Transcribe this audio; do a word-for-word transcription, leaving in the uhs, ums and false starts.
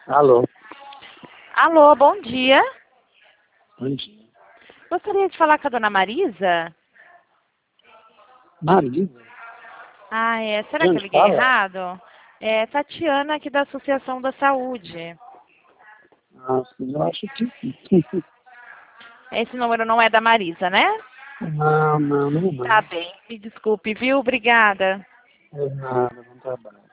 Alô. Alô, bom dia. Bom dia. Gostaria de falar com a dona Marisa? Marisa? Ah, é. Será De que eu onde liguei fala? errado? É Tatiana aqui da Associação da Saúde. Ah, sim, eu acho que sim. Esse número não é da Marisa, né? Não, não, não é Tá não. bem. Me desculpe, viu? Obrigada. É nada, não trabalho.